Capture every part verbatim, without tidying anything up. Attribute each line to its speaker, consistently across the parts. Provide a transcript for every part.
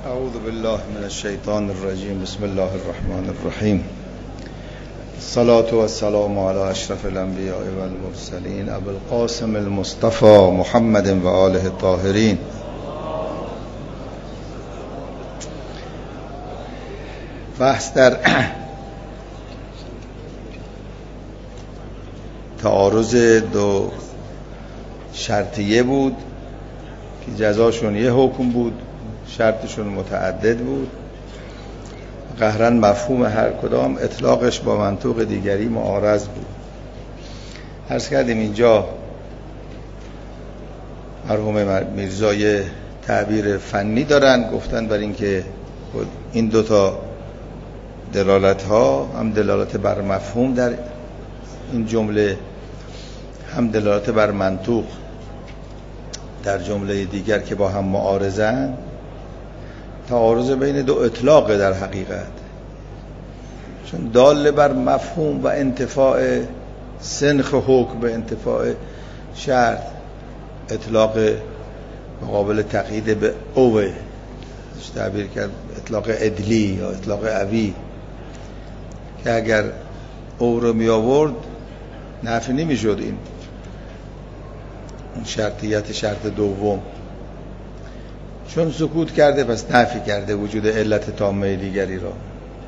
Speaker 1: اعوذ بالله من الشیطان الرجیم. بسم الله الرحمن الرحیم. الصلاة والسلام على اشرف الانبیاء والمرسلین ابو القاسم المصطفى محمد و آله الطاهرین. بحث در تعارض دو شرطیه بود که جزاشون یه حکم بود، شرطشون متعدد بود. قهرن مفهوم هر کدام اطلاقش با منطوق دیگری معارض بود. عرض کردیم اینجا مرحوم میرزای تعبیر فنی دارن، گفتن بر این که این دوتا دلالت ها هم دلالت بر مفهوم در این جمله، هم دلالت بر منطوق در جمله دیگر که با هم معارضن. تعارض بین دو اطلاق در حقیقت، چون دال بر مفهوم و انتفاع سنخ حکم به انتفاع شرط، اطلاق مقابل تقیید به اوه تعبیر کرد، اطلاق عدلی یا اطلاق عوی، که اگر او رو می آورد نفی نمی شد این شرطیت شرط دوم، چون سکوت کرده پس نفی کرده وجود علت تامه دیگری را.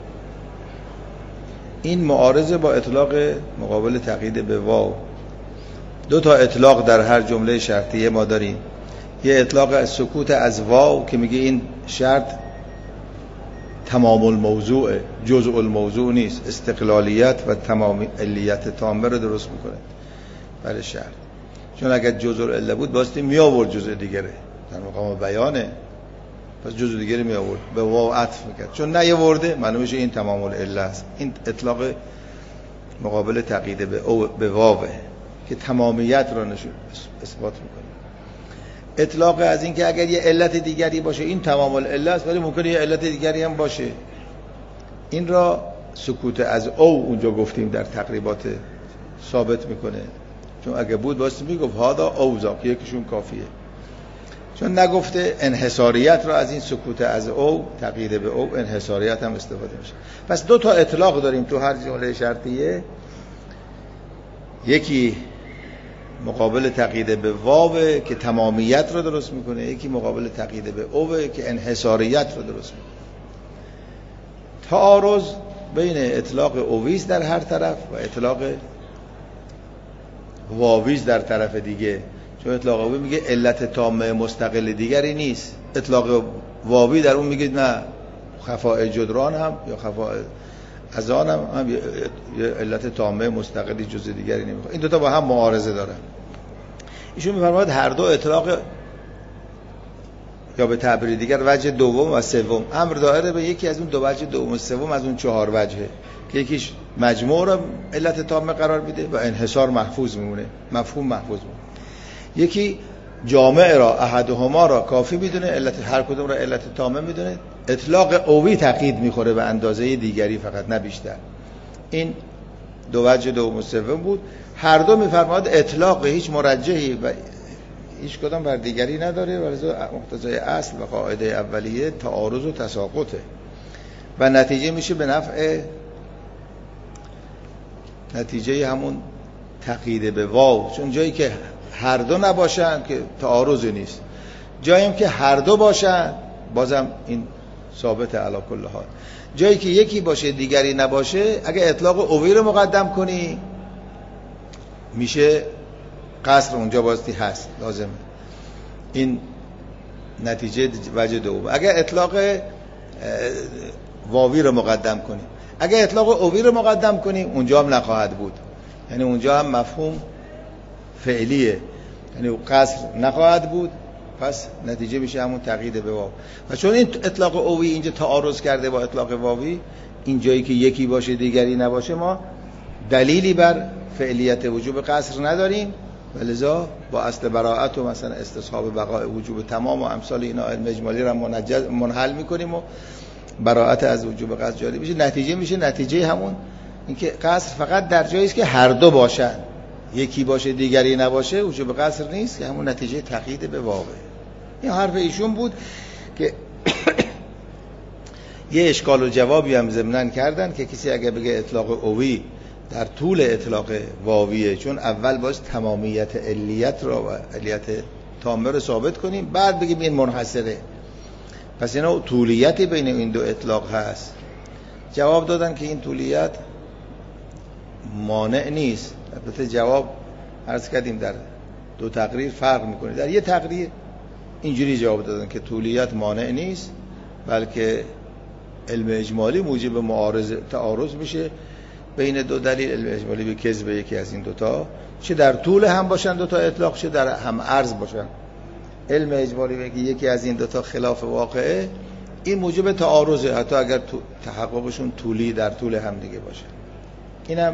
Speaker 1: این معارضه با اطلاق مقابل تقیید به واو. دو تا اطلاق در هر جمله شرطیه ما داریم. یه اطلاق از سکوت از واو که میگه این شرط تمام الموضوع، جزء الموضوع نیست، استقلالیت و تمام علیت تامه رو درست میکنه برای شرط. چون اگر جزء العله بود باستی می آورد جزء دیگره، در مقام بیانه، پس جزء دیگری می آورد، به واو عطف میکرد. چون نیاورده معلومه میشه این تمام العله است. این اطلاق مقابل تقیید به او به واو که تمامیت را نشون اثبات میکنه. اطلاق از این که اگر یه علت دیگری باشه این تمام العله است، ولی ممکنه یه علت دیگری هم باشه. این را سکوت از او اونجا گفتیم در تقریبات ثابت میکنه. چون اگه بود واسه میگفت هادا اوزا که یکیشون کافیه. چون نگفته انحصاریت را از این سکوت از او تقیید به او انحصاریت هم استفاده میشه. پس دو تا اطلاق داریم تو هر جمله شرطیه. یکی مقابل تقیید به واو که تمامیت رو درست میکنه، یکی مقابل تقیید به او که انحصاریت رو درست میکنه. تعارض بین اطلاق اویز در هر طرف و اطلاق واویز در طرف دیگه. چون اطلاق واوی میگه علت تامه مستقل دیگری نیست، اطلاق واوی در اون میگه نه، خفاء جدران هم یا خفاء اذان هم, هم یه علت تامه مستقلی جز دیگری نمیخواد. این دوتا با هم معارضه دارن. ایشون میفرماید هر دو اطلاق، یا به تعبیر دیگر وجه دوم و سوم، امر دائره به یکی از اون دو وجه دوم و سوم از اون چهار وجهه که یکیش مجموع را علت تامه قرار میده و انحصار محفوظ میمونه، مفهوم محفوظ میمونه. یکی جامع را احدهما را کافی میدونه، علت هر کدوم را علت تامه میدونه، اطلاق اوی تقیید میخوره به اندازه دیگری فقط نه بیشتر. این دو وجه دوم و سوم بود. هر دو میفرماید اطلاق هیچ مرجحی و هیچ کدام بر دیگری نداره و لذا مقتضای اصل و قاعده اولیه تعارض و تساقطه و نتیجه میشه به نفع نتیجه همون تقیید به واو. چون جایی که هر دو نباشن که تعارضی نیست، جاییم که هر دو باشن بازم این ثابت علی کل حال. جایی که یکی باشه دیگری نباشه، اگه اطلاق اوی رو مقدم کنی میشه قصر اونجا بازتی هست، لازمه. این نتیجه وجه دوم. اگه اطلاق واوی رو مقدم کنی، اگه اطلاق اوی رو مقدم کنی اونجا هم نخواهد بود، یعنی اونجا هم مفهوم فعلیه، یعنی قصر نخواهد بود، پس نتیجه میشه همون تقیید به واو. و چون این اطلاق اوی اینجا تعارض کرده با اطلاق واوی، این جایی که یکی باشه دیگری نباشه ما دلیلی بر فعلیت وجوب قصر نداریم و لذا با اصل براءت و مثلا استصحاب بقاء وجوب تمام و امثال اینا علم اجمالی را منحل میکنیم و براءت از وجوب قصر جاری میشه. نتیجه میشه نتیجه همون اینکه قصر فقط در جایی است که هر دو باشن، یکی باشه دیگری نباشه وجوب قصر نیست، که همون نتیجه تقیید به واقع. این حرف ایشون بود که یه اشکال و جوابی هم ضمناً کردن که کسی اگه بگه اطلاق اوی در طول اطلاق واویه، چون اول باز تمامیت علیت را و علیت تامه رو ثابت کنیم، بعد بگیم این منحصره، پس اینا طولیتی بین این دو اطلاق هست. جواب دادن که این طولیت مانع نیست. البته جواب عرض کردیم در دو تقریر فرق میکنه. در یه تقریر اینجوری جواب دادن که طولیت مانع نیست، بلکه علم اجمالی موجب معارض تعارض میشه بین دو دلیل. علم اجمالی به کذب یکی از این دوتا، چه در طول هم باشن دوتا اطلاق، چه در هم عرض باشن. علم اجمالی بگه یکی از این دوتا خلاف واقعه، این موجب تعارضه، حتی اگر تو تحققشون طولی در طول هم دیگه باشه. اینم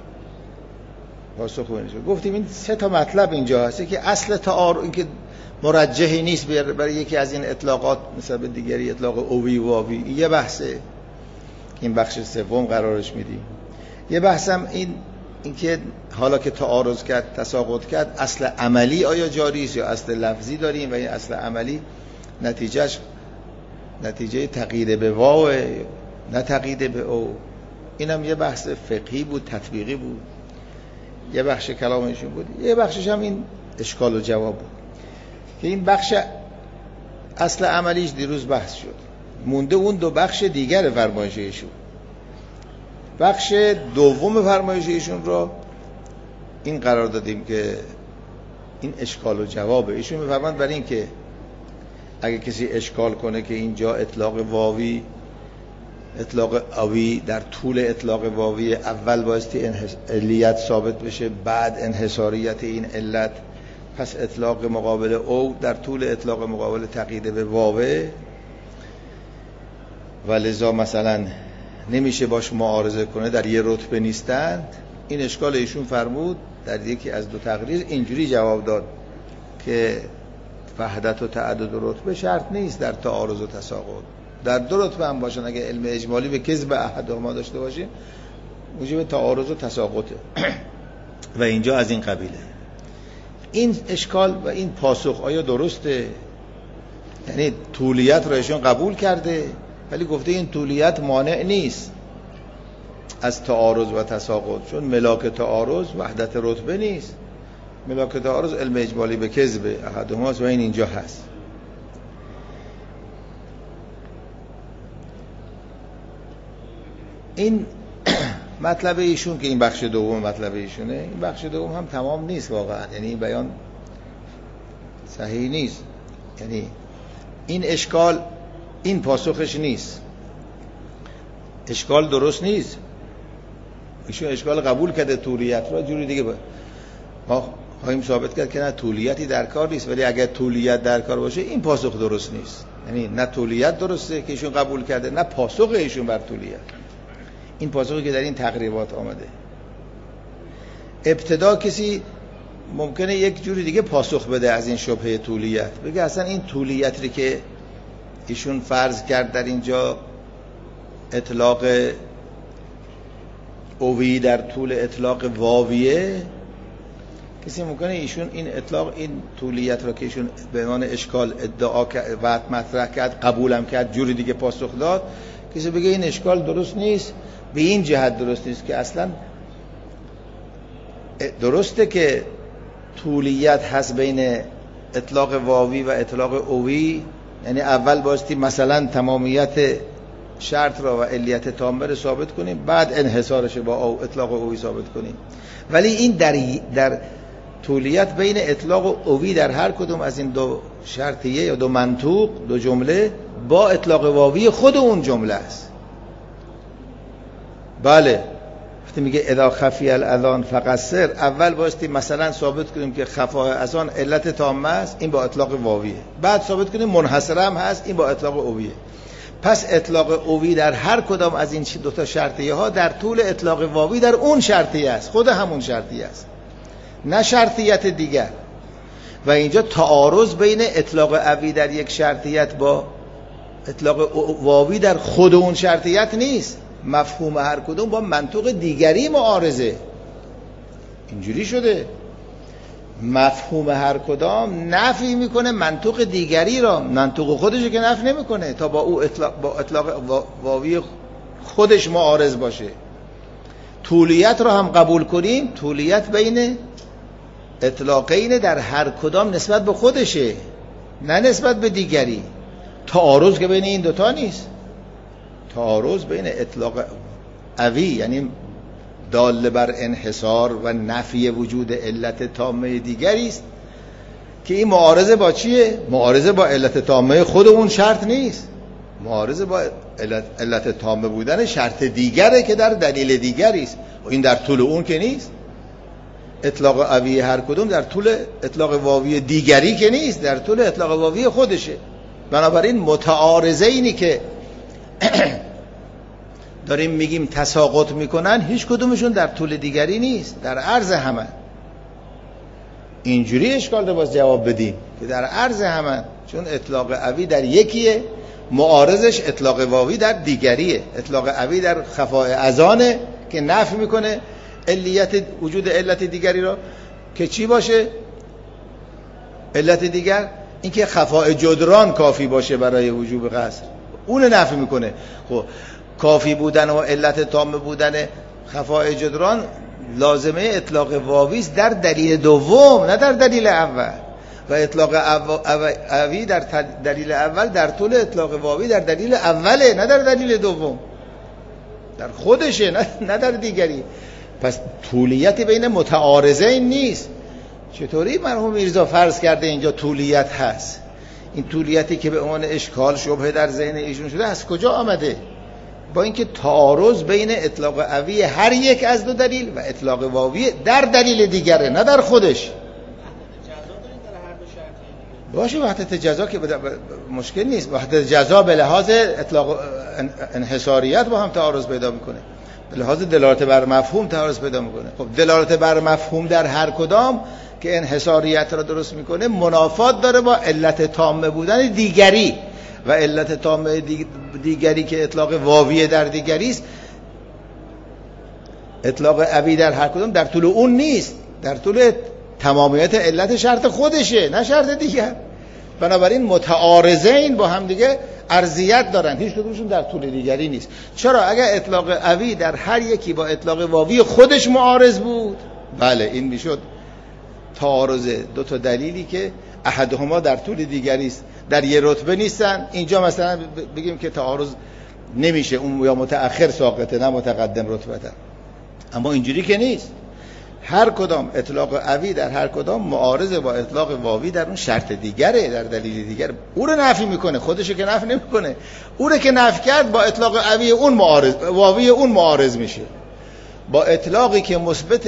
Speaker 1: پاسخ بینش. گفتیم این سه تا مطلب اینجا هست که اصل تعارض این که مرجحی نیست برای یکی از این اطلاقات مثلا به دیگری، اطلاق اوی و واوی، یه بحثه، این بخش سوم قرارش میدیم. یه بحثم این اینکه حالا که تعارض کرد، تساقط کرد، اصل عملی آیا جاری است یا اصل لفظی داریم و این اصل عملی نتیجهش نتیجه تقیید به واو نه تقیید به او. اینم یه بحث فقهی بود، تطبیقی بود، یه بخش کلامشون بود. یه بخشش هم این اشکال و جواب بود که این بخش اصل عملیش دیروز بحث شد، مونده اون دو بخش دیگر فرمایش ایشون. بخش دوم فرمایش ایشون رو این قرار دادیم که این اشکال و جوابه. ایشون میفرماند برای این که اگه کسی اشکال کنه که اینجا اطلاق واوی اطلاق اوی در طول اطلاق واوی اول بایستی علیت ثابت بشه، بعد انحصاریت این علت، پس اطلاق مقابل او در طول اطلاق مقابل تقیید به واوه و لذا مثلا نمیشه باش معارضه کنه، در یه رتبه نیستند. این اشکال ایشون فرمود در یکی از دو تقریر اینجوری جواب داد که وحدت و تعدد رتبه شرط نیست در تعارض و تساقط، در دو رتبه هم باشن. اگه علم اجمالی به کذب احدهما داشته باشیم موجب تعارض و تساقطه و اینجا از این قبیله. این اشکال و این پاسخ آیا درسته؟ یعنی طولیت را ایشون قبول کرده ولی گفته این طولیت مانع نیست از تعارض و تساقط، چون ملاک تعارض وحدت رتبه نیست، ملاک تعارض علم اجمالی به کذب احدهماست و این اینجا هست. این مطلب ایشون که این بخش دوم مطلب ایشونه، این بخش دوم هم تمام نیست واقعا، یعنی این بیان صحیح نیست، یعنی این اشکال این پاسخش نیست، اشکال درست نیست. ایشون اشکال قبول کرده طولیت را، جوری دیگه با ما خواهیم ثابت کرد که نه طولیتی در کار نیست، ولی اگر طولیت در کار باشه این پاسخ درست نیست. یعنی نه طولیت درسته که ایشون قبول کرده، نه پاسخ ایشون بر طولیت. این پاسخی که در این تقریبات آمده. ابتدا کسی ممکنه یک جوری دیگه پاسخ بده از این شبهه طولیت، بگه اصلا این طولیتی که ایشون فرض کرد در اینجا اطلاق اوی در طول اطلاق واویه، کسی ممکنه ایشون این اطلاق این طولیت را که ایشون به عنوان اشکال ادعا کرد و مطرح کرد قبولم کرد جوری دیگه پاسخ داد، کسی بگه این اشکال درست نیست، به این جهت درست نیست که اصلا درسته که طولیت هست بین اطلاق واوی و اطلاق اوی، یعنی اول بایستی مثلا تمامیت شرط را و علیت تامه را ثابت کنیم، بعد انحصارش با او اطلاق اوی ثابت کنیم، ولی این در در طولیت بین اطلاق اوی در هر کدوم از این دو شرطیه یا دو منطوق دو جمله با اطلاق واوی خود اون جمله است. بله وقتی میگه اذا خفی الاذان فقصر، اول بایستی مثلا ثابت کنیم که خفای اذان علت تامه است، این با اطلاق واویه، بعد ثابت کنیم منحصر هم هست، این با اطلاق اویه. پس اطلاق اوی در هر کدام از این دو تا شرطیه ها در طول اطلاق واوی در اون شرطیه است، خود همون شرطیه است، نه شرطیت دیگر. و اینجا تعارض بین اطلاق اوی در یک شرطیت با اطلاق واوی در خود اون شرطیت نیست، مفهوم هر کدوم با منطوق دیگری معارضه. اینجوری شده. مفهوم هر کدام نفی میکنه منطوق دیگری را، منطوق خودش که نفی نمیکنه تا با او اطلاق با اطلاق واوی خودش معارض باشه. طولیت را هم قبول کنیم، طولیت بین اطلاقین در هر کدام نسبت به خودشه، نه نسبت به دیگری. تعارض که بین این دوتا نیست، تعارض بین اطلاق قوی یعنی دال بر انحصار و نفی وجود علت تامه دیگری است که این معارضه با چیه؟ معارضه با علت تامه خود اون شرط نیست، معارضه با علت, علت تامه بودن شرط دیگره که در دلیل دیگری است و این در طول اون که نیست. اطلاق قوی هر کدوم در طول اطلاق واوی دیگری که نیست، در طول اطلاق واوی خودشه. بنابراین متعارضه اینی که داریم میگیم تساقط میکنن هیچ کدومشون در طول دیگری نیست، در عرض همه. اینجوری اشکال رو باز جواب بدیم که در عرض همه، چون اطلاق قوی در یکیه، معارضش اطلاق واوی در دیگریه. اطلاق قوی در خفاء اذانه که نفی میکنه علیت وجود علت دیگری را که چی باشه؟ علت دیگر اینکه خفاء جدران کافی باشه برای وجوب قصر، اون نفی میکنه. خب کافی بودن و علت تام بودن خفاء جدران لازمه اطلاق واوی است در دلیل دوم، نه در دلیل اول. و اطلاق قوی در دلیل اول در طول اطلاق واوی در دلیل اوله، نه در دلیل دوم، در خودشه، نه در دیگری. پس طولیت بین متعارضین نیست. چطوری مرحوم میرزا فرض کرده اینجا طولیت هست؟ این طولیتی که به عنوان اشکال شبهه در ذهن ایشون شده از کجا آمده؟ با اینکه تعارض بین اطلاق قوی هر یک از دو دلیل و اطلاق واوی در دلیل دیگره، نه در خودش. باشه وحدت جزا که مشکل نیست، وحدت جزا به لحاظ اطلاق انحصاریت با هم تعارض پیدا میکنه، به لحاظ دلالت بر مفهوم تعارض پیدا میکنه. خب دلالت بر مفهوم در هر کدام که انحصاریت را درست میکنه منافات داره با علت تامه بودن دیگری، و علت تامه دیگری که اطلاق واوی در دیگری است، اطلاق قوی در هر کدام در طول اون نیست، در طول تمامیت علت شرط خودشه، نه شرط دیگر. بنابراین متعارضین با هم دیگه ارضیت دارن، هیچ کدومشون در طول دیگری نیست. چرا؟ اگر اطلاق قوی در هر یکی با اطلاق واوی خودش معارض بود، بله این میشد تعارض دو تا دلیلی که احدهما در طول دیگری است، در یه رتبه نیستن. اینجا مثلا بگیم که تعارض نمیشه، اون یا متأخر ساقطه نه متقدم رتبه. اما اینجوری که نیست، هر کدام اطلاق قوی در هر کدام معارض با اطلاق واوی در اون شرط دیگره، در دلیل دیگر. او رو نفی میکنه، خودشو که نفی نمیکنه. او رو که نفی کرد با اطلاق قوی اون معارض، واوی اون معارض میشه. با اطلاقی که مثبت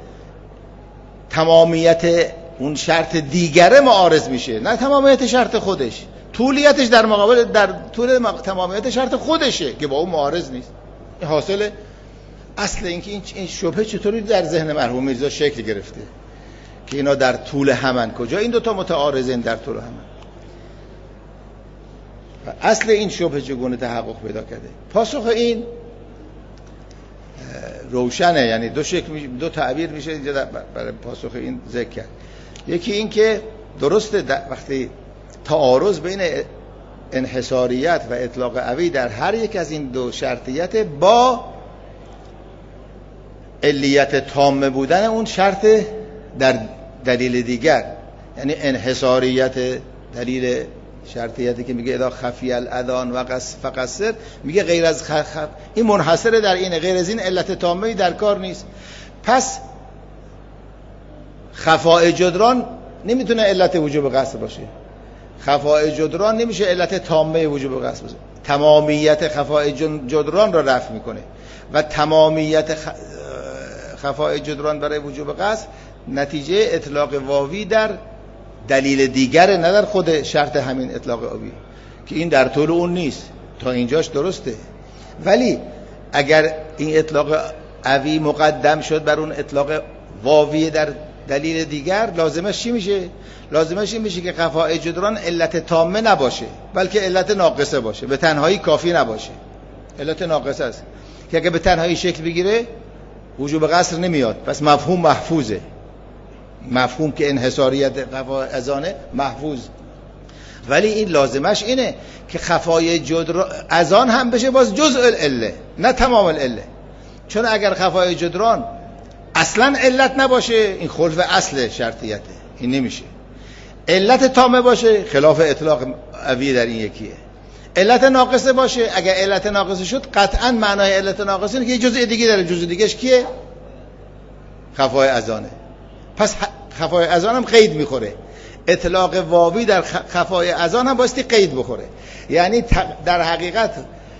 Speaker 1: تمامیت اون شرط دیگره معارض میشه، نه تمامیت شرط خودش. طولیتش در مقابل در طول تمامیت شرط خودشه که با اون معارض نیست. این حاصل اصل اینکه این این شبهه چطوری در ذهن مرحوم میرزا شکل گرفته که اینا در طول همن. کجا این دوتا متعارضین در طول همن؟ و اصل این شبهه چگونه تحقق پیدا کرده؟ پاسخ این روشنه، یعنی دو شکل دو تعبیر میشه اینجا برای پاسخ این ذکر کرد. یکی این که درسته وقتی تعارض بین انحصاریت و اطلاق قوی در هر یک از این دو شرطیت با علیت تامه بودن اون شرط در دلیل دیگر، یعنی انحصاریت دلیل شرطیتی که میگه اذا خفی الاذان و فقصر، میگه غیر از خ... خ... این منحصره در اینه، غیر از این علت تامه در کار نیست. پس خفاء جدران نمیتونه علت وجوب قصر باشه، خفاء جدران نمیشه علت تامه وجوب قصر باشه. تمامیت خفاء جدران را رفع میکنه و تمامیت خ... خفاء جدران برای وجوب قصر نتیجه اطلاق واوی در دلیل دیگره، نه در خود شرط همین اطلاق واوی که این در طول اون نیست. تا اینجاش درسته، ولی اگر این اطلاق قوی مقدم شد بر اون اطلاق واوی در دلیل دیگر، لازمش چی میشه؟ لازمش این میشه که خفاء جدران علت تامه نباشه، بلکه علت ناقصه باشه، به تنهایی کافی نباشه، علت ناقصه است که اگه به تنهایی شکل بگیره وجوب قصر نمیاد، پس مفهوم محفوظه. مفهوم که انحصاریت خفای اذانه محفوظ، ولی این لازمش اینه که خفای جدران اذان هم بشه باز جزء العله نه تمام العله. چون اگر خفای جدران اصلا علت نباشه این خلف اصل شرطیته، این نمیشه. علت تامه باشه خلاف اطلاق اوی در این یکیه. علت ناقصه باشه، اگر علت ناقصه شد قطعا معنای علت ناقصه اینه که یه جزء دیگه داره، جزء دیگهش کیه؟ خفای اذانه. پس خفای اذان هم قید میخوره. اطلاق واوی در خفای اذان هم بایستی قید بخوره. یعنی در حقیقت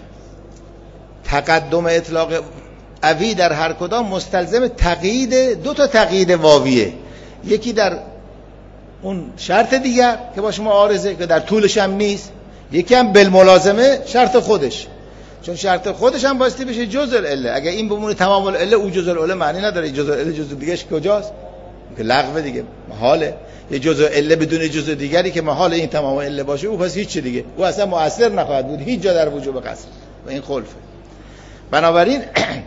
Speaker 1: تقدم اطلاق اوی در هر کدام مستلزم تقیید دو تا تقیید واویه، یکی در اون شرط دیگر که باشه معارضه که در طولش هم نیست، یکی هم بالملازمه شرط خودش، چون شرط خودش هم بایستی بشه جزء العله. اگر این بمونه تمام العله او جزء العله معنی نداره. جزء العله جزء دیگهش کجاست؟ که لغو دیگه، محاله. یه جزء العله بدون جزء دیگری که محال این تمام العله باشه او پس هیچ دیگه، او اصلا مؤثر نخواهد بود هیچ جا در وجوب قصر و این خلفه. بنابراین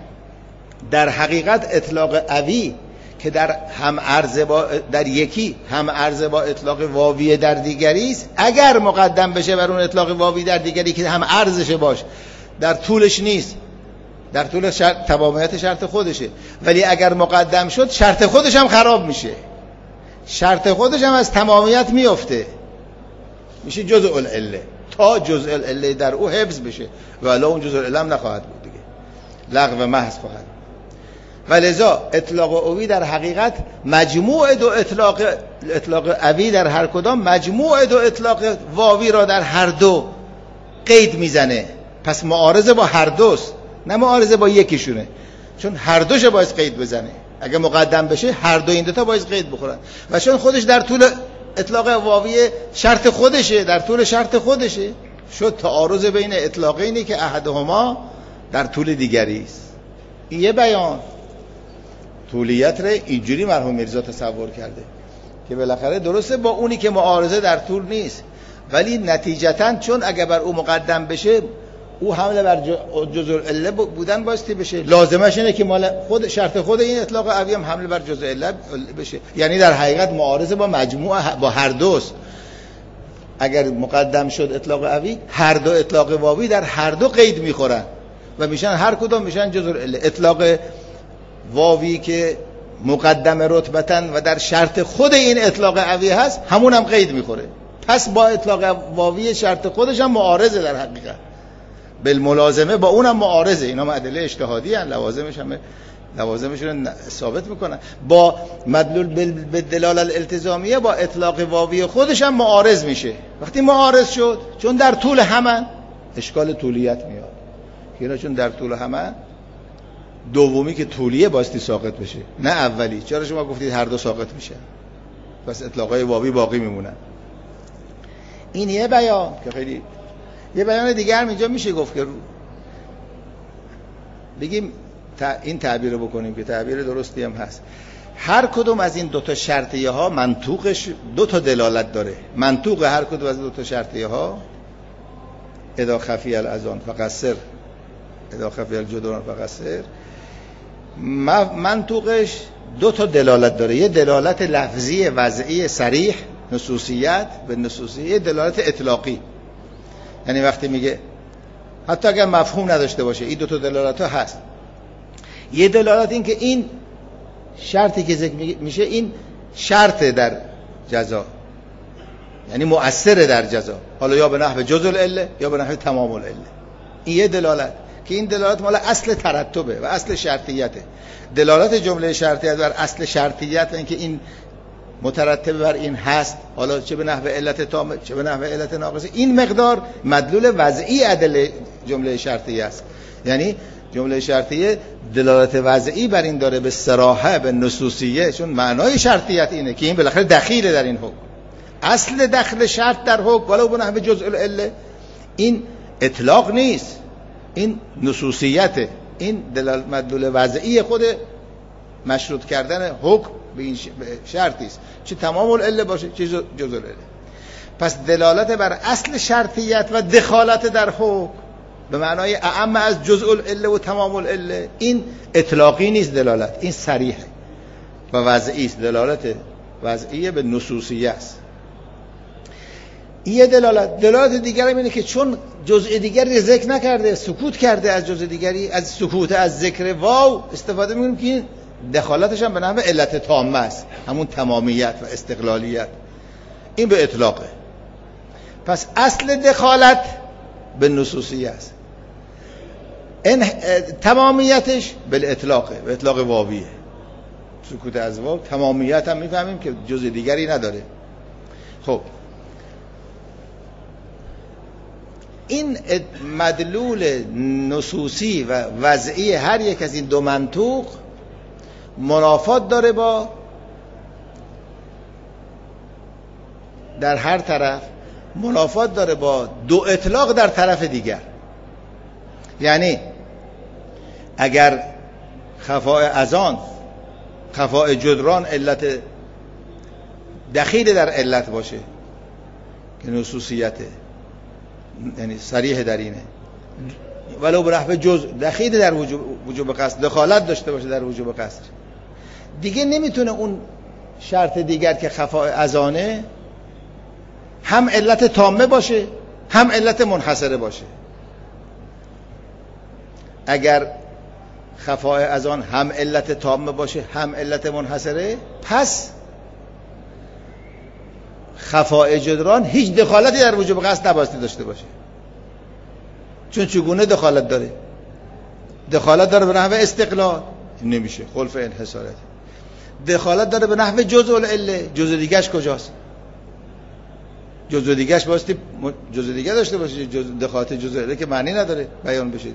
Speaker 1: در حقیقت اطلاق اوی که در هم عرض با در یکی هم عرض با اطلاق واوی در دیگری است، اگر مقدم بشه بر اون اطلاق واوی در دیگری که هم عرضش باش در طولش نیست، در طول شرط تمامیت شرط خودشه، ولی اگر مقدم شد شرط خودش هم خراب میشه، شرط خودش هم از تمامیت میفته، میشه جزء العله تا جزء العله در او حفظ بشه و الا اون جزء العله هم نخواهد بود دیگه، لغو محض خواهد بود. ولذا اطلاق اوی در حقیقت مجموع دو اطلاق اطلاق اوی در هر کدام مجموع دو اطلاق واوی را در هر دو قید میزنه. پس معارضه با هر دوست نه معارضه با یکیشونه، چون هر دوش باید قید بزنه. اگه مقدم بشه هر دو این دو تا باید قید بخورن و چون خودش در طول اطلاق واوی شرط خودشه، در طول شرط خودشه، شد تعارض بین اطلاقینی که احدهما در طول دیگری است. این یه بیان طولیت رو اینجوری مرحوم میرزا تصور کرده که بالاخره درسته با اونی که معارضه در طول نیست، ولی نتیجتاً چون اگه بر او مقدم بشه او حمله بر جزء العله بودن بایستی بشه، لازمش اینه که مال خود شرط خود این اطلاق اوی هم حمله بر جزء العله بشه. یعنی در حقیقت معارضه با مجموعه با هر دوست. اگر مقدم شد اطلاق اوی، هر دو اطلاق واوی در هر دو قید میخورن و میشن هر کدوم میشن جزء العله. اطلاق واوی که مقدم رتبتن و در شرط خود این اطلاق اوی هست همون هم قید میخوره. پس با اطلاق واوی شرط خودش هم معارضه، در حقیقت بالملازمه با اونم معارضه. اینا ادله اجتهادی ان، لوازمش هم لوازمشون ثابت میکنن. با مدلول بالدلاله الالتزامیه با اطلاق واوی خودش هم معارض میشه. وقتی معارض شد چون در طول همه اشکال طولیت میاد، اینا چون در طول همه دومی که طولیه باستی ساقط بشه نه اولی. چرا شما گفتید هر دو ساقط میشه؟ پس اطلاقای واوی باقی میمونن. این یه بیان که خیلی یه بیان دیگر هم اینجا میشه گفت که بگیم این تعبیر رو بکنیم که تعبیر درستی هم هست. هر کدوم از این دوتا شرطیه ها منطوقش دوتا دلالت داره. منطوق هر کدوم از دوتا شرطیه ها اذا خفی الاذان فقصر اذا خفی الجدران فقصر، منطوقش دوتا دلالت داره. یه دلالت لفظی وضعی صریح نصوصیت به نصوصیه، دلالت اطلاقی. یعنی وقتی میگه حتی اگر مفهوم نداشته باشه این دو تا دلالت ها هست. یه دلالت این که این شرطی که ذکر میشه این شرط در جزا، یعنی مؤثر در جزا، حالا یا به نحو جزء العله یا به نحو تمام العله. این یه دلالت که این دلالت مال اصل ترتبه و اصل شرطیته. دلالت جمله شرطیت بر اصل شرطیت و اینکه این مترتب بر این هست، حالا چه به نحو علت تامه چه به نحو علت ناقصه، این مقدار مدلول وضعی ادله جمله شرطیه است. یعنی جمله شرطیه دلالت وضعی بر این داره به صراحه به نصوصیه، چون معنای شرطیت اینه که این بالاخره دخیل در این حکم. اصل دخل شرط در حکم ولو به نحو جزء العله این اطلاق نیست، این نصوصیته. این دلالت مدلول وضعی خود مشروط کردن حکم به این شرطی است، چه تمام العله باشه چه جزء العله. پس دلالت بر اصل شرطیت و دخالت در حکم به معنای اعم از جزء العله و تمام العله، این اطلاقی نیست دلالت، این صریحه و وضعی است. دلالت وضعیه به نصوصیه است. یه دلالت دلالت دیگر اینه که چون جزء دیگری ذکر نکرده، سکوت کرده از جزء دیگری، از سکوت از ذکر واو استفاده می‌کنیم که دخالتش هم به نحو علت تامه است، همون تمامیت و استقلالیت. این به اطلاقه. پس اصل دخالت به نصوصیه است، این تمامیتش به اطلاقه، به اطلاق واویه. سکوت از واو تمامیت هم میفهمیم که جزء دیگری نداره. خب این مدلول نصوصی و وضعی هر یک از این دو منطوق منافات داره با در هر طرف، منافات داره با دو اطلاق در طرف دیگر. یعنی اگر خفاء اذان، خفاء جدران علت دخیل در علت باشه که نصوصیته، یعنی صریح در اینه، ولو به نحو جزء دخیل در وجوب وجوب قصد، دخالت داشته باشه در وجوب قصد، دیگه نمیتونه اون شرط دیگر که خفاء اذانه هم علت تامه باشه هم علت منحصره باشه. اگر خفاء اذان هم علت تامه باشه هم علت منحصره، پس خفاء جدران هیچ دخالتی در وجوب قصد نبایستی داشته باشه. چون چگونه دخالت داره؟ دخالت داره به نحو استقلال، نمیشه، خلف انحصارات. دخالت داره به نحو جزء العله، جزء دیگه‌اش کجاست؟ جزء دیگه‌اش بایستی جزء دیگه داشته باشه. جزء دخالت جزء العله که معنی نداره بیان بشه،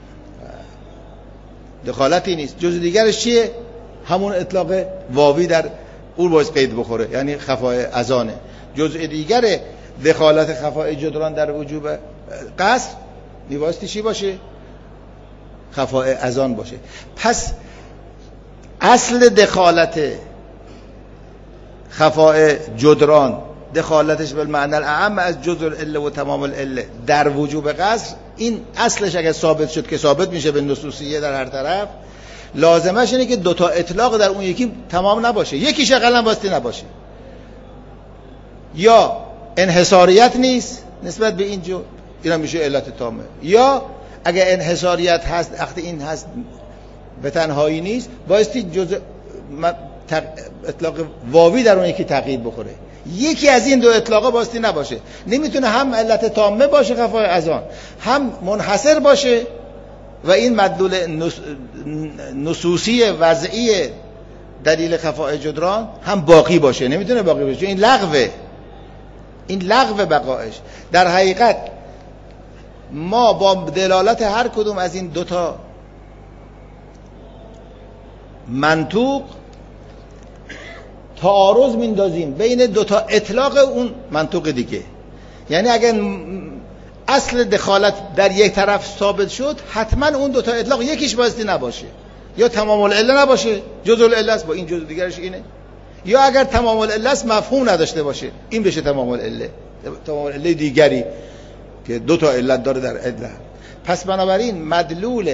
Speaker 1: دخالتی نیست. جزء دیگرش چیه؟ همون اطلاق واوی در اون باید قید بخوره، یعنی خفاء اذانه. جزء دیگر دخالت خفاء جدران در وجوب قصد میبایستی چی باشه؟ خفاء اذان باشه. پس اصل دخالت خفاء جدران دخالتش بالمعنی الاعم از جزء العله و تمام العله در وجوب قصد، این اصلش اگر ثابت شد که ثابت میشه به نصوصیه در هر طرف، لازمش اینه که دوتا اطلاق در اون یکی تمام نباشه، یکیش اقلا باستی نباشه. یا انحصاریت نیست نسبت به این جو، اینا میشه علت تامه. یا اگر انحصاریت هست، وقتی این هست به تنهایی نیست، بایستی جزء اطلاق واوی در اون یکی تقیید بخوره. یکی از این دو اطلاقا باستی نباشه. نمیتونه هم علت تامه باشه خفاء اذان، هم منحصر باشه و این مدلول نصوصی وضعی دلیل خفاء جدران هم باقی باشه. نمیتونه باقی باشه، این لغوه، این لغو بقایش. در حقیقت ما با دلالت هر کدوم از این دوتا منطوق تعارض میندازیم بین دوتا اطلاق اون منطوق دیگه. یعنی اگر اصل دخالت در یک طرف ثابت شد، حتما اون دوتا اطلاق یکیش بایستی نباشه، یا تمام العله نباشه، جزء العله است با این جزء دیگرش اینه، یا اگر تمام العله است مفهوم نداشته باشه، این بشه تمام العله، تمام العله دیگری که دو تا علت داره در عله. پس بنابراین مدلول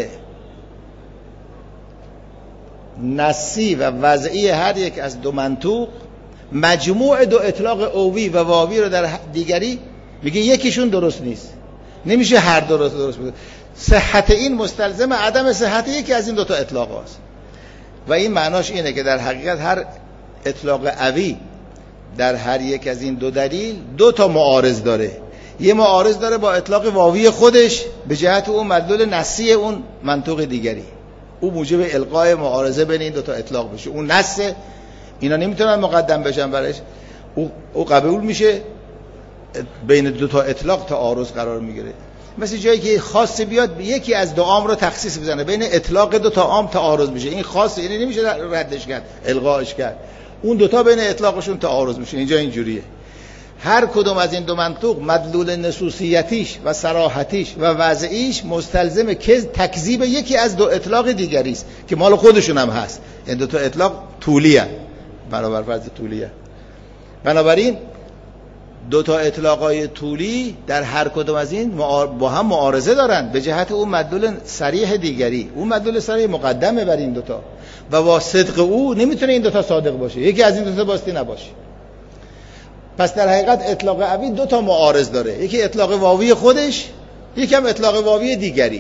Speaker 1: نصی و وضعی هر یک از دو منطوق مجموع دو اطلاق اووی و واوی رو در دیگری میگه یکیشون درست نیست، نمیشه هر درست درست بده. صحت این مستلزم عدم صحت یکی از این دو تا اطلاق هست. و این معناش اینه که در حقیقت هر اطلاق اوی در هر یک از این دو دلیل دو تا معارض داره. یه معارض داره با اطلاق واوی خودش به جهت اون مدلول نصی اون منطوق دیگری، او موجب القای معارضه بین این دو تا اطلاق بشه. اون نص اینا نمیتونن مقدم بشن برش، او, او قبول میشه، بین دو تا اطلاق تعارض قرار میگیره. مثل جایی که خاص بیاد یکی از دو عام رو تخصیص بزنه، بین اطلاق دو تا عام تعارض میشه، این خاص، یعنی نمیشه ردش کرد، الغاش کرد، اون دوتا بین اطلاقشون تعارض میشه. اینجا اینجوریه. هر کدوم از این دو منطوق مدلول نصوصیتیش و صراحتیش و وضعیش مستلزم تکذیب یکی از دو اطلاق دیگری است که مال خودشون هم هست. این دو تا اطلاق طولی هست، برابر فرض طولی هست. بنابراین دو تا اطلاقای طولی در هر کدوم از این با هم معارضه دارن به جهت اون مدلول صریح دیگری. اون مدلول صریح مقدمه بر این دوتا. و با صدق او نمیتونه این دوتا صادق باشه، یکی از این دوتا باستی نباشه. پس در حقیقت اطلاق قوی دو تا معارض داره، یکی اطلاق واوی خودش، یکی هم اطلاق واوی دیگری.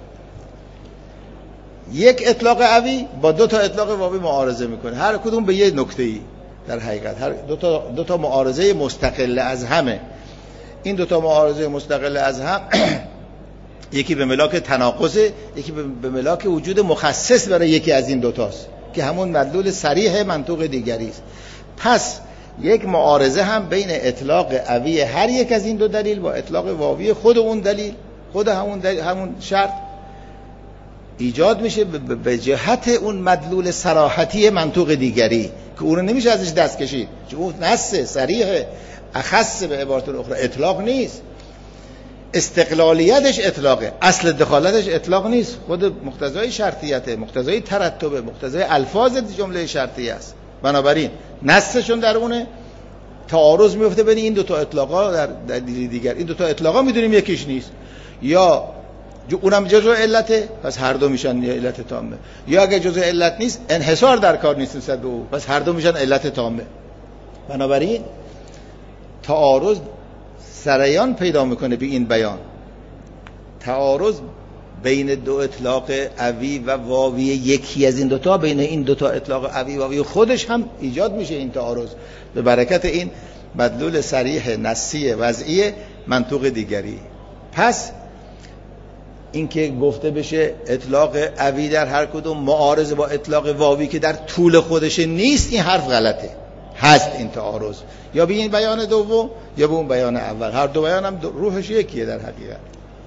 Speaker 1: یک اطلاق قوی با دو تا اطلاق واوی معارضه میکنه، هر کدوم به یه نکته‌ای. در حقیقت هر دو تا دو تا معارضه مستقل از همه. این دو تا معارضه مستقل از هم یکی به ملاک تناقضه، یکی به ملاک وجود مخصص برای یکی از این دوتاست که همون مدلول صریح منطوق دیگری است. پس یک معارضه هم بین اطلاق قوی هر یک از این دو دلیل با اطلاق واوی خود اون دلیل، خود همون دلیل، همون شرط ایجاد میشه به جهت اون مدلول صراحتی منطوق دیگری که اون رو نمیشه ازش دست کشید، چون اون نص صریح اخص به عبارت اخرى اطلاق نیست، استقلالیتش اطلاقه، اصل دخالتش اطلاق نیست، خود مقتضای شرطیته، مقتضای ترتبه، مقتضای الفاظ جمله شرطیه است. بنابراین نصشون در اونه، تعارض میفته بین این دو تا اطلاقا در دلیل دیگر. این دو تا اطلاقا میدونیم یکیش نیست، یا اونم جزء علته، پس هر دو میشن علت تامه، یا اگه جزء علت نیست انحصار در کار نیست نسبت به او، پس هر دو میشن علت تامه. بنابراین تعارض سریان پیدا میکنه به این بیان، تعارض بین دو اطلاق قوی و واوی یکی از این دوتا، بین این دوتا اطلاق قوی و واوی خودش هم ایجاد میشه این تعارض به برکت این مدلول صریح نصی وضعی منطوق دیگری. پس این که گفته بشه اطلاق قوی در هر کدوم معارض با اطلاق واوی که در طول خودش نیست، این حرف غلطه، هست این تعارض، یا به این بیان دوم یا به اون بیان اول. هر دو بیان هم روحش یکیه در حقیقت،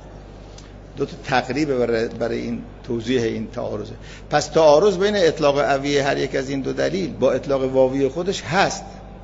Speaker 1: دو تا تقریبه برای, برای این توضیح این تعارضه. پس تعارض بین اطلاق قوی هر یک از این دو دلیل با اطلاق واوی خودش هست.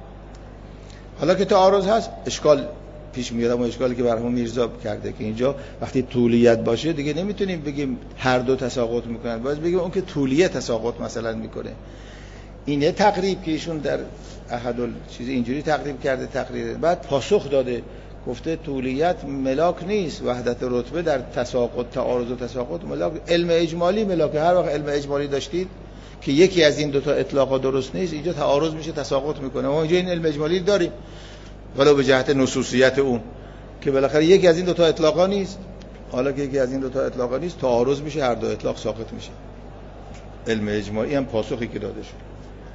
Speaker 1: حالا که تعارض هست اشکال پیش میاد، اما اشکالی که مرحوم میرزا کرده که اینجا وقتی طولیت باشه دیگه نمیتونیم بگیم هر دو تساقط میکنن، باید بگیم اون که طولیت تساقط مثلا میکنه. اینه تقریب که ایشون در احد چیز اینجوری تقریب کرده، تقریر بعد پاسخ داده، گفته طولیت ملاک نیست، وحدت رتبه در تساقط، تعارض و تساقط ملاک، علم اجمالی ملاک. هر وقت علم اجمالی داشتید که یکی از این دو تا اطلاقا درست نیست، اینجا تعارض میشه، تساقط میکنه. ما اینجا این علم اجمالی داریم ولو به جهت نصوصیت اون که بالاخره یکی از این دو تا اطلاقا نیست. حالا که یکی از این دو تا اطلاقا نیست، تعارض میشه، هر دو اطلاق ساقط میشه. علم اجمالی هم پاسخی که داده شد.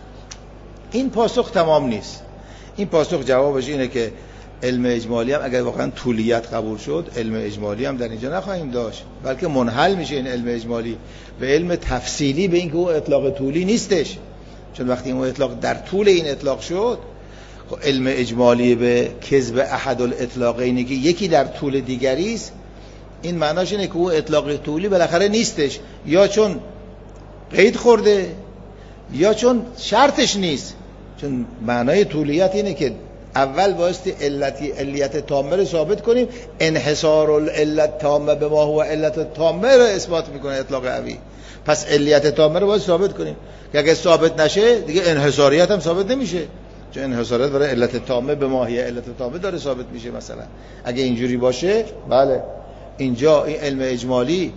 Speaker 1: این پاسخ تمام نیست. این پاسخ جوابش اینه که علم اجمالی هم اگر واقعا طولیت قبول شد، علم اجمالی هم در اینجا نخواهیم داشت، بلکه منحل میشه این علم اجمالی به علم تفصیلی، به اینکه او اطلاق طولی نیستش. چون وقتی اون اطلاق در طول این اطلاق شد، خب علم اجمالی به کذب احد الاطلاقینی که یکی در طول دیگری است، این معناش اینه که او اطلاق طولی بالاخره نیستش، یا چون قید خورده یا چون شرطش نیست. چون معنای طولیت اینه که اول بایستی علتی علیت تامه رو ثابت کنیم، انحصار العلت تامه به ما هو علت تامه رو اثبات میکنه اطلاق قوی. پس علیت تامه رو باید ثابت کنیم که اگه ثابت نشه دیگه انحصاریت هم ثابت نمیشه، چون انحصاریت برای علت تامه به ماهیه علت تامه داره ثابت میشه. مثلا اگه اینجوری باشه، بله اینجا این علم اجمالی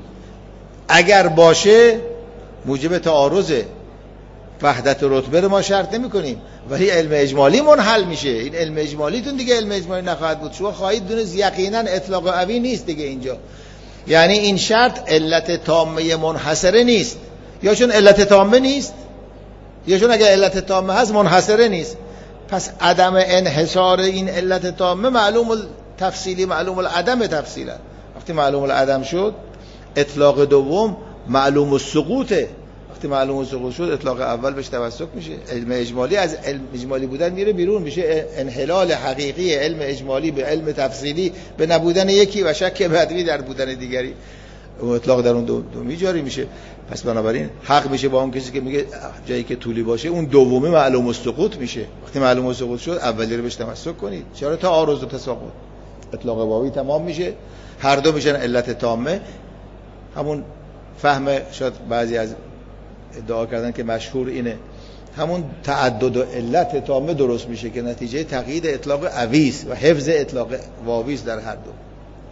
Speaker 1: اگر باشه موجب تعارضه، وحدت رتبه رو ما شرط نمی کنیم، ولی علم اجمالی منحل میشه. این علم اجمالیتون دیگه علم اجمالی نخواهد بود، شما خواهید دونست یقینا اطلاق قوی نیست دیگه اینجا. یعنی این شرط علت تامه منحصره نیست، یا چون علت تامه نیست، یا چون اگه علت تامه هست منحصره نیست. پس عدم انحصار این علت تامه معلوم التفصیلی، معلوم العدم تفصیلا. وقتی معلوم العدم شد، اطلاق دوم معلوم السقوطه. وقتی معلوم السقوط شد، اطلاق اول بهش توسط میشه. علم اجمالی از علم اجمالی بودن میره بیرون، میشه انحلال حقیقی علم اجمالی به علم تفصیلی، به نبودن یکی و شک بدوی در بودن دیگری. اون اطلاق در اون دو دومی جاری میشه. پس بنابراین حق میشه با اون کسی که میگه جایی که طولی باشه اون دومی معلوم السقوط میشه. وقتی معلوم السقوط شد، اولی رو بهش تمسک کنید. چرا تعارض و تساقط؟ اطلاق واوی تمام میشه، هر دو میشن علت تامه. همون فهم شاید بعضی از ادعا کردن که مشهور اینه، همون تعدد و علت تامه درست میشه که نتیجه تقیید اطلاق قوی است و حفظ اطلاق واوی است در هر دو.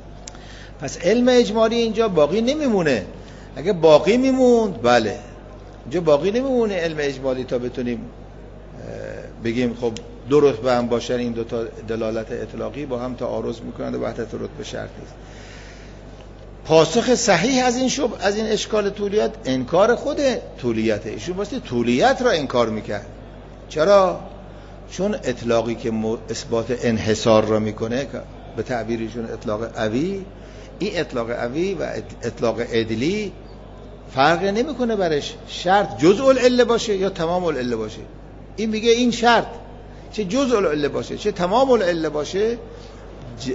Speaker 1: پس علم اجمالی اینجا باقی نمیمونه. اگه باقی میموند، بله اینجا باقی نمیمونه علم اجمالی تا بتونیم بگیم خب دو رتبه هم باشن این دو تا دلالت اطلاقی با هم تعارض میکنند و وحدت رتبه شرطی است. پاسخ صحیح از این شب از این اشکال طولیت انکار خود طولیته. ایشون واسه طولیت را انکار میکرد. چرا؟ چون اطلاقی که اثبات انحصار را میکنه به تعبیرشون اطلاق قوی، این اطلاق قوی و اطلاق عدلی فرق نمیکنه برش شرط جزء العله باشه یا تمام العله باشه. این میگه این شرط چه جزء العله باشه چه تمام العله باشه ج...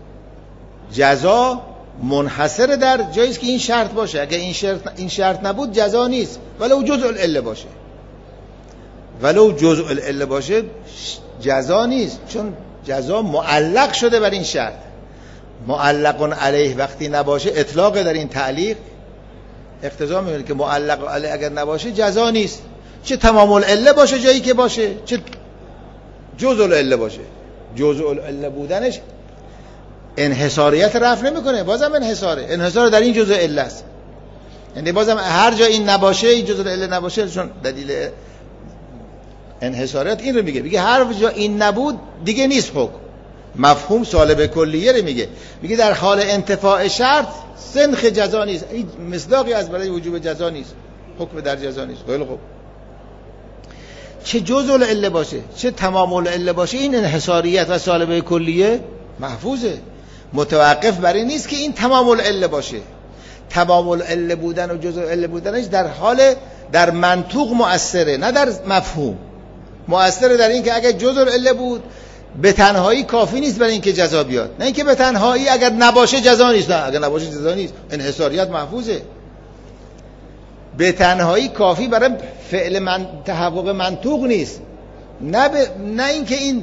Speaker 1: جزا منحصر در جایی است که این شرط باشه. اگه این شرط این شرط نبود جزا نیست، ولو جزء العله باشه. ولو جزء العله باشه جزا نیست، چون جزا معلق شده بر این شرط. معلق علیه وقتی نباشه اطلاق در این تعلیق اقتضا میکنه که معلق علیه اگر نباشه جزا نیست، چه تمام العله باشه جایی که باشه چه جزء العله باشه. جزء العله بودنش انحصاریت رفع نمیکنه، بازم انحصاره. انحصار در این جزء علت است، یعنی بازم هر جا این نباشه این جزء العله نباشه، چون دلیل انحصاریت این رو میگه. میگه هر جا این نبود دیگه نیست حکم. مفهوم سالب کلیه رو میگه. میگه در حال انتفاع شرط سنخ جزا نیست، این مصداقی از برای وجوب جزا نیست، حکم در جزا نیست. خیلی خوب، چه جزء العله باشه چه تمام العله باشه این انحصاریت و سالب کلیه محفوظه. متوقف بر این نیست که این تمام العله باشه. تمام العله بودن و جزء العله بودنش در حال در منطوق مؤثره، نه در مفهوم. مؤثره در این که اگر جزء العله بود به تنهایی کافی نیست برای اینکه جزا بیاد، نه اینکه به تنهایی اگر نباشه جزا نیست. نه، اگر نباشه جزا نیست، انحصاریت محفوظه. به تنهایی کافی برای فعل من تحقق منطوق نیست، نه ب... نه اینکه این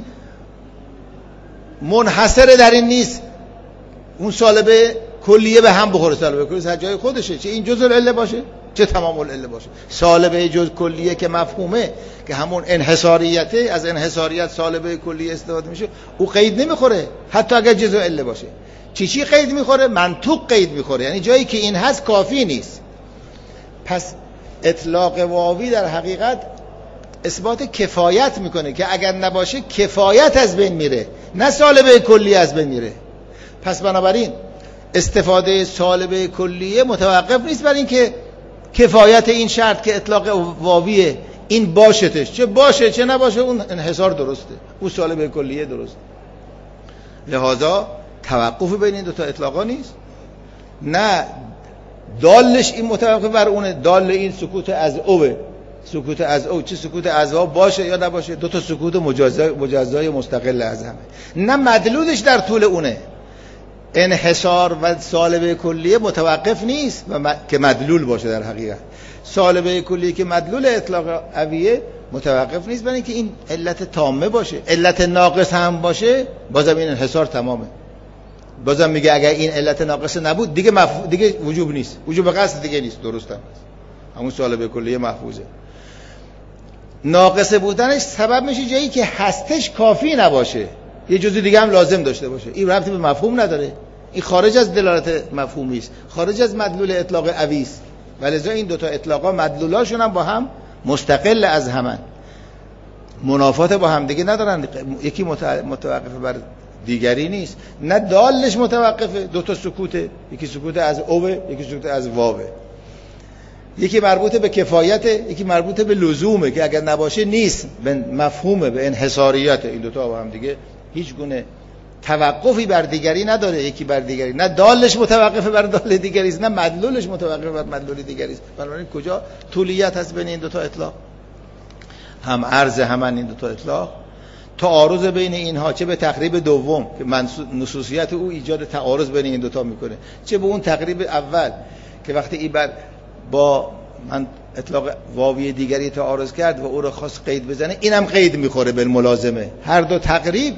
Speaker 1: منحصر در این نیست اون سالبه کلیه به هم بخوره. سالبه کلیه هر جای خودشه، چه این جزء العله باشه چه تمام العله باشه. سالبه جزء کلیه که مفهومه که همون انحصاریته، از انحصاریت سالبه کلیه استفاده میشه، او قید نمیخوره حتی اگر جزء العله باشه. چی چی قید میخوره؟ منطوق قید میخوره، یعنی جایی که این هست کافی نیست. پس اطلاق واوی در حقیقت اثبات کفایت میکنه که اگر نباشه کفایت از بین میره، نه سالبه کلیه از بین میره. پس بنابراین استفاده سالبه کلیه متوقف نیست بر این که کفایت این شرط که اطلاق واویه این باشتش، چه باشه چه نباشه اون انحصار درسته، اون سالبه کلیه درسته. لذا توقف بین این دو تا اطلاقا نیست. نه دالش این متوقف بر اونه، دال این سکوت از اوه، سکوت از او چه سکوت از او باشه یا نباشه، دو تا سکوت مجازای مجازای مستقل از همه. نه مدلولش در طول اونه. انحصار و سالبه کلیه متوقف نیست و م... که مدلول باشه. در حقیقت سالبه کلیه که مدلول اطلاق قویه متوقف نیست برای اینکه این علت تامه باشه. علت ناقص هم باشه بازم این انحصار تمامه. بازم میگه اگر این علت ناقص نبود دیگه مف... دیگه وجوب نیست، وجوب قصد دیگه نیست، درست هم هست. همون سالبه کلیه محفوظه. ناقص بودنش سبب میشه جایی که هستش کافی نباشه، یه جزء دیگه هم لازم داشته باشه. این ربطی به مفهوم نداره، این خارج از دلالت مفهومی است، خارج از مدلول اطلاق قوی است. ولذا این دو تا اطلاقا مدلولاشون هم با هم مستقل از همن، منافات با هم دیگه ندارن. یکی متوقف بر دیگری نیست، نه دالش متوقفه، دو تا سکوته، یکی سکوت از اوه یکی سکوت از واوه، یکی مربوط به کفایته یکی مربوط به لزومه که اگر نباشه نیست، به مفهومه، به انحصاریت. این دو تا با هم دیگه هیچ گونه توقفی بر دیگری نداره، یکی بر دیگری. نه دالش متوقفه بر دال دیگری است، نه مدلولش متوقفه بر مدلول دیگری است. بنابراین کجا طولیت هست بین این دو تا اطلاق؟ هم عرض همن این دو تا اطلاق. تعارض بین اینها چه به تقریب دوم که نصوصیت او ایجاد تعارض بین این دو تا میکنه، چه به اون تقریب اول که وقتی این بر با من اطلاق واوی دیگری تعارض کرد و او رو خواست قید بزنه، اینم قید میخوره بالملازمه. هر دو تقریب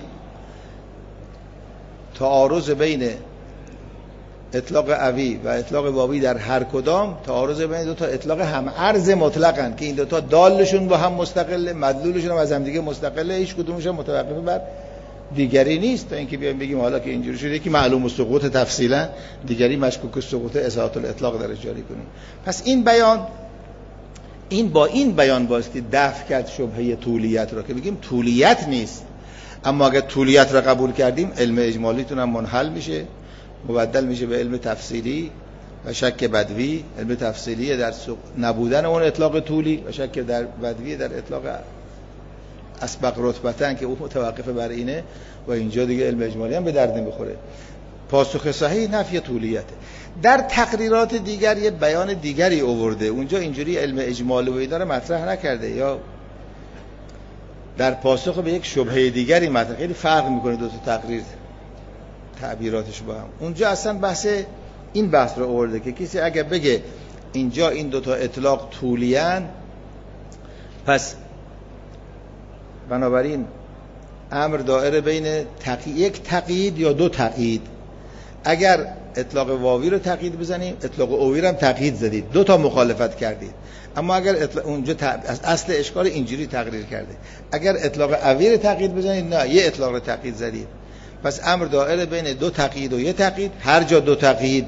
Speaker 1: تعارض بین اطلاق قوی و اطلاق واوی در هر کدام تعارض بین دو تا اطلاق هم عرض مطلقاً که این دو تا دالشون با هم مستقله، مدلولشون هم از هم دیگه مستقله، هیچ کدومش هم متوقف بر دیگری نیست. تا اینکه بیایم بگیم حالا که اینجوری شده که معلوم السقوط تفصیلا، دیگری مشکوک السقوط اصالت الاطلاق درش جاری کنیم. پس این بیان این با این بیان باستی دفع کرد شبهه طولیت را که بگیم طولیت نیست. اما اگر طولیت را قبول کردیم علم اجمالیتون هم منحل میشه، مبدل میشه به علم تفصیلی و شک بدوی. علم تفصیلی در نبودن اون اطلاق طولی و شک در بدوی در اطلاق اسبق رتبتن که او متوقف بر اینه و اینجا دیگه علم اجمالی هم به درد نمیخوره. پاسخ صحیح نفی طولیته. در تقریرات دیگر یه بیان دیگری آورده، اونجا اینجوری علم اجمالی و اینا رو مطرح نکرده، یا در پاسخ به یک شبهه دیگری مطرح. خیلی فرق میکنه دو تا تقریر تعبیراتش با هم. اونجا اصلا بحث این بحث رو آورده که کسی اگه بگه اینجا این دو تا اطلاق طولیان، پس بنابراین امر دائره بین تقیید، یک تقیید یا دو تقیید. اگر اطلاق واوی رو تقیید بزنیم، اطلاق اوی رو هم تقیید زدید، دو تا مخالفت کردید. اما اگر اطلاق اونجا تق... اصل اشکال اینجوری تقریر کرده، اگر اطلاق اوی رو تقیید بزنید، نه یه اطلاق رو تقیید زدید. پس امر دائره بین دو تقیید و یه تقیید. هر جا دو تقیید،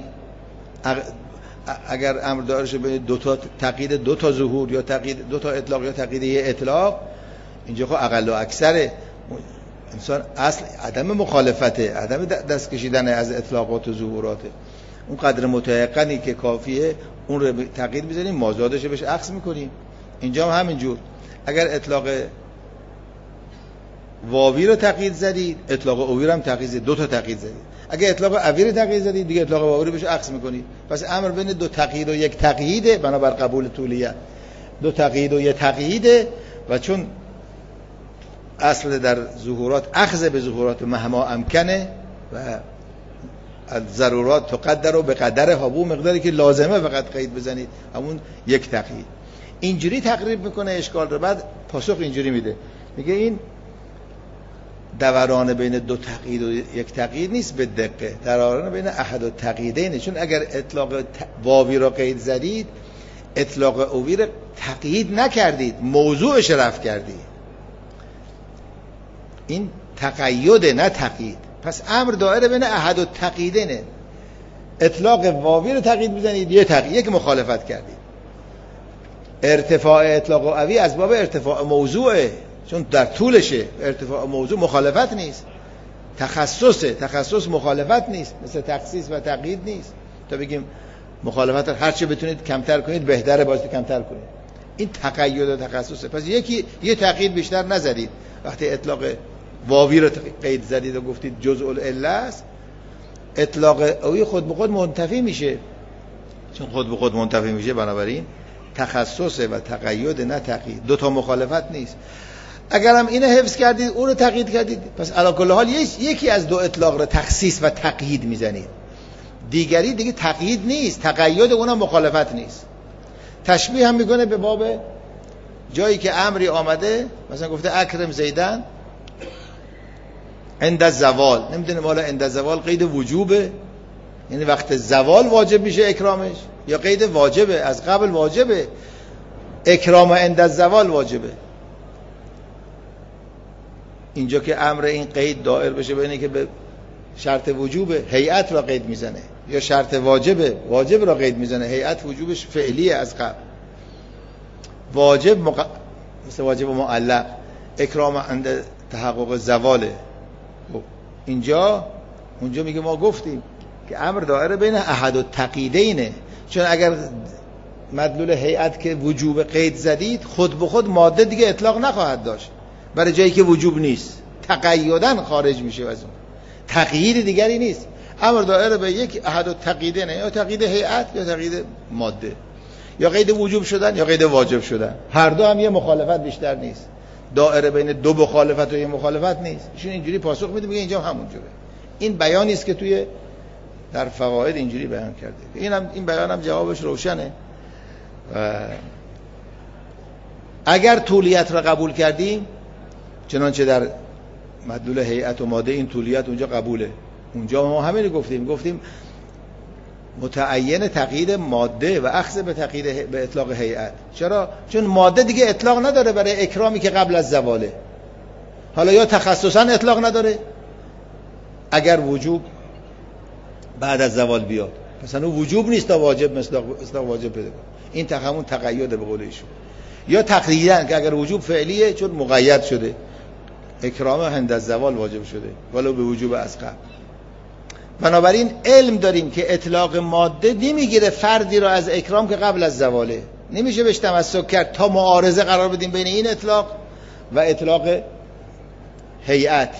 Speaker 1: اگر امر دائره شه بین دو تا تقیید، دو تا ظهور یا تقیید، دو تا اطلاق یا تقیید یه اطلاق، اینجا خب اقل و اکثره انسان اصل عدم مخالفته، عدم دست کشیدن از اطلاقات و ظهوراته. اون قدر متيقنی که کافیه اون رو تقیید می‌زنیم، مازادش بهش عکس می‌کنیم. اینجا هم همینجور. اگر اطلاق واوی رو تقیید زدید، اطلاق اوی رو هم تقیید زدید، دو تا تقیید زدید. اگر اطلاق اوی رو تقیید زدید، دیگه اطلاق واوی رو بهش عکس می‌کنید. پس امر بین دو تقیید و یک تقییده، بنابر قبول طولیه. دو تقیید و یک تقییده و چون اصل در ظهورات اخذ به ظهورات مهما امکنه و از ضرورات تقدر و به قدر هابو مقداری که لازمه فقط قید بزنید، همون یک تقیید. اینجوری تقریر میکنه اشکال رو. بعد پاسخ اینجوری میده، میگه این دوران بین دو تقیید و یک تقیید نیست به دقه، دوران بین احد و تقییدینه. چون اگر اطلاق واوی را قید زدید، اطلاق اوی را تقیید نکردید، موضوعش رفع کردید. این تقیید نه تقیید. پس امر دائره بین احد و تقییدینه. اطلاق واوی رو تقیید بزنید، یه تقیید، یک مخالفت کردید. ارتفاع اطلاق اوی از باب ارتفاع موضوعه، چون در طولشه. ارتفاع موضوع مخالفت نیست، تخصصه. تخصص مخالفت نیست، مثل تخصیص و تقیید نیست. تا بگیم مخالفت هر چه بتونید کمتر کنید بهتره، باید کمتر کنید. این تقید و تخصصه. پس یکی یه تقیید بیشتر نزدید. وقتی اطلاق واوی رو قید زدید و گفتید جزء العله است، اطلاق اوی خود به خود منتفی میشه. چون خود به خود منتفی میشه، بنابراین تخصصه و تقید نه تقیید. دو تا مخالفت نیست. اگر هم اینو حفظ کردید، اون رو تقیید کردید، پس علی کل حال یکی از دو اطلاق رو تخصیص و تقیید میزنید. دیگری دیگه تقیید نیست، تقید اونم مخالفت نیست. تشبیه هم میکنه به باب جایی که امری آمده، مثلا گفته اکرم زیدن عند الزوال. نمیدونیم حالا عند الزوال قید وجوبه، یعنی وقت زوال واجب میشه اکرامش، یا قید واجبه، از قبل واجبه اکرام عند الزوال واجبه. اینجا که امر این قید دائر بشه بینه که به شرط وجوبه، هیئت را قید میزنه، یا شرط واجبه، واجب را قید میزنه. هیئت وجوبش فعلیه از قبل. واجب مق... مثل واجب معلق، اکرام عند تحقق زواله. اینجا اونجا میگه ما گفتیم که امر دائره بین احد و تقییدینه. چون اگر مدلول هیئت که وجوب قید زدید، خود به خود ماده دیگه اطلاق نخواهد داشت برای جایی که وجوب نیست، تقییدن خارج میشه از اون، تقیید دیگری نیست. امر دائره به یک احد و تقییدینه، یا تقیید هیئت یا تقیید ماده، یا قید وجوب شدن یا قید واجب شدن. هر دو هم یه مخالفت بیشتر نیست. دائره بین دو مخالفت و یه مخالفت نیست. ایشون اینجوری پاسخ میده، میگه اینجا همونجوره. این بیانی است که توی در فواید اینجوری بیان کرده. اینم این بیان هم جوابش روشنه. و اگر طولیت را قبول کردیم، چنانچه در مدلول هیئت و ماده این طولیت اونجا قبوله. اونجا ما همین گفتیم، گفتیم متعین تقیید ماده و اخذ به تقیید به اطلاق هیئت. چرا؟ چون ماده دیگه اطلاق نداره برای اکرامی که قبل از زواله. حالا یا تخصصا اطلاق نداره اگر وجوب بعد از زوال بیاد، مثلا وجوب نیست تا واجب مثل واجب پیدا کنه. این تقامون تقیید به قول ایشون. یا تقییدن که اگر وجوب فعلیه چون مقید شده، اکرام هند از زوال واجب شده ولو به وجوب از قبل. بنابراین علم داریم که اطلاق ماده نمیگیره فردی را از اکرام که قبل از زواله، نمیشه بهش تمسک کرد تا معارضه قرار بدیم بین این اطلاق و اطلاق هیئت،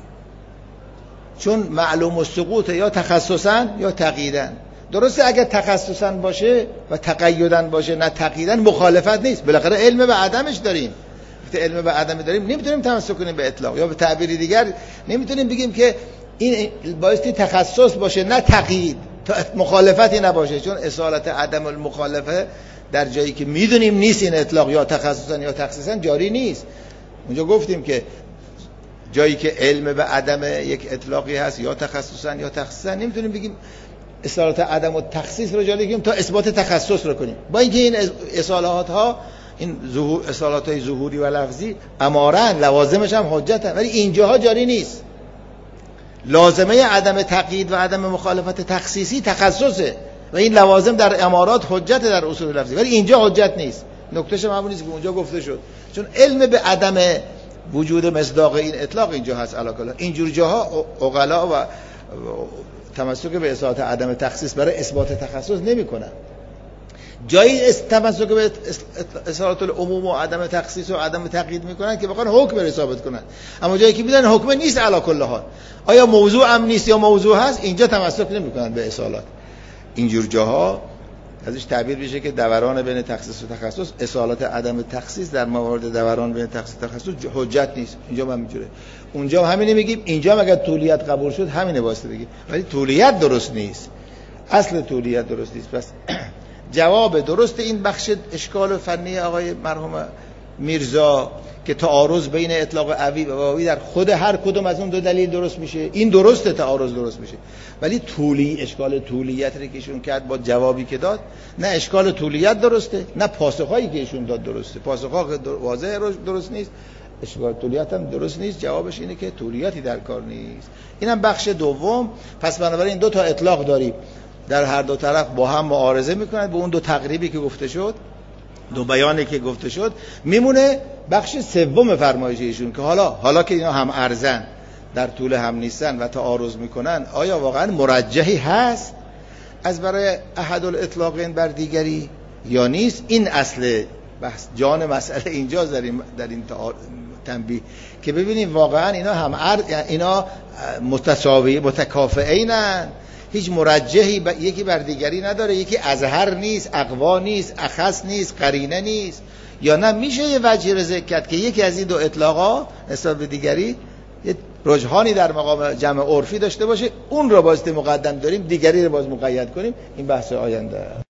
Speaker 1: چون معلوم السقوط یا تخصصا یا تقییداً. درسته اگر تخصصاً باشه و تقییداً باشه نه تقییداً مخالفت نیست، بالاخره علم به عدمش داریم. وقتی علم به عدم داریم نمیتونیم تمسک کنیم به اطلاق، یا به تعبیر دیگر نمیتونیم بگیم که این بایستی تخصص باشه نه تقیید تا مخالفتی نباشه، چون اصالت عدم المخالفه در جایی که میدونیم نیست این اطلاق یا تخصصاً یا تخصیصاً جاری نیست. اونجا گفتیم که جایی که علم به عدم یک اطلاقی هست یا تخصصاً یا تخصیصاً نمیتونیم بگیم اصالت عدم و تخصیص رو جاری کنیم تا اثبات تخصص رو کنیم، با اینکه این اصالات ها این ظهور اصالات های ظهوری و لفظی امارن لوازمش هم حجتن، ولی اینجاها جاری نیست. لازمه عدم تقیید و عدم مخالفت تخصیصی تخصصه و این لوازم در امارات حجت در اصول لفظی، ولی اینجا حجت نیست. نکتهش هم همون نیست که اونجا گفته شد، چون علم به عدم وجود مصداق این اطلاق اینجا هست. علاکلا اینجور جاها عقلا و تمسک به اصالت عدم تخصیص برای اثبات تخصص نمی‌کنن. جایی تمسک به اصالت العموم و عدم تخصیص و عدم تقیید میکنن که بخوان حکم رو ثابت کنن، اما جایی که میدن حکم نیست علی کل حال، آیا موضوع هم نیست یا موضوع هست، اینجا تمسک نمیکنن به اصالت. اینجور جاها ازش تعبیر میشه که دوران بین تخصیص و تخصص، اصالت عدم تخصیص در موارد دوران بین تخصیص و تخصص حجت نیست. اینجا هم همینجوره، اونجا هم همینه میگیم، اینجا هم اگر طولیت قبول شد همینه واسه دیگه، ولی طولیت درست نیست، اصل طولیت درست نیست. پس جواب درست این بخش اشکال فنی آقای مرحوم میرزا که تعارض بین اطلاق عوی و واوی در خود هر کدوم از اون دو دلیل درست میشه، این درسته تعارض درست میشه، ولی طولی اشکال طولیت رو که ایشون کرد با جوابی که داد، نه اشکال طولیت درسته نه پاسخایی که ایشون داد درسته. پاسخها واضح درست نیست، اشکال طولیت هم درست نیست، جوابش اینه که طولیتی در کار نیست. اینم بخش دوم. پس بنابراین دو تا اطلاق داریم، در هر دو طرف با هم معارضه میکنند به اون دو تقریبی که گفته شد، دو بیانی که گفته شد. میمونه بخش سوم فرمایش ایشون که حالا حالا که اینا هم ارزن در طول هم نیستن و تعارض میکنن، آیا واقعا مرجحی هست از برای احد الاطلاقین بر دیگری یا نیست؟ این اصل بحث جان مسئله اینجا در این در این تنبیه که ببینیم واقعا اینا هم ارز، اینا متساوی متکافئینن، هیچ مرجحی ب... یکی بر دیگری نداره، یکی اظهر نیست، اقوا نیست، اخص نیست، قرینه نیست، یا نه میشه یه وجهی رو ذکر کرد که یکی از این دو اطلاقا نسبت به دیگری یه رجحانی در مقام جمع عرفی داشته باشه، اون رو باز مقدم داریم، دیگری رو باز مقید کنیم. این بحث آینده.